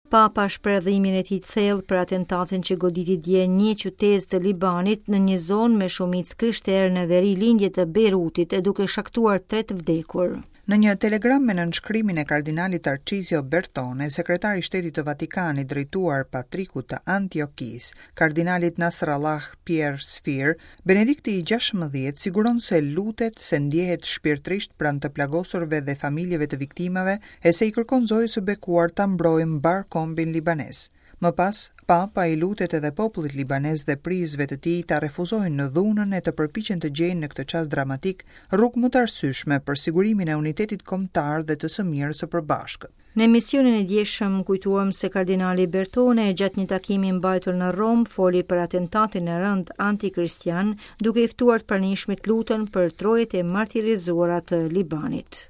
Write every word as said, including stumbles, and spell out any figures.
Papa shpreh dhimbjen e tij të thellë për atentatin që goditi dje një qytet të Libanit në një zonë me shumicë krishterë në veri lindje të Beirutit e duke shkaktuar tre të vdekur. Në një telegram me nënshkrimin e kardinalit Tarcisio Bertone, sekretari i shtetit të Vatikanit drejtuar patrikut të Antiokis, kardinalit Nasrallah Pierre Sfir, Benedikti i gjashtëmbëdhjetë siguron se lutet se ndjehet shpirtërisht pranë të plagosurve dhe familjeve të viktimave e se i kërkon Zojës së bekuar ta mbrojë mbar kombin libanez. Më pas, Papa i lutet edhe popullit libanez dhe prizve të tij ta refuzojnë në dhunën e të përpiqen të gjejnë në këtë çast dramatik rrugë më të arsyeshme për sigurimin e unitetit kombëtar dhe të së mirës së përbashkët. Në emisionin e djeshëm kujtuam se kardinali Bertone gjatë një takimi mbajtur në Rom foli për atentatin e rënd antikrishtian, duke i ftuar të pranishmit lutën për trojet e martirizuara të Libanit.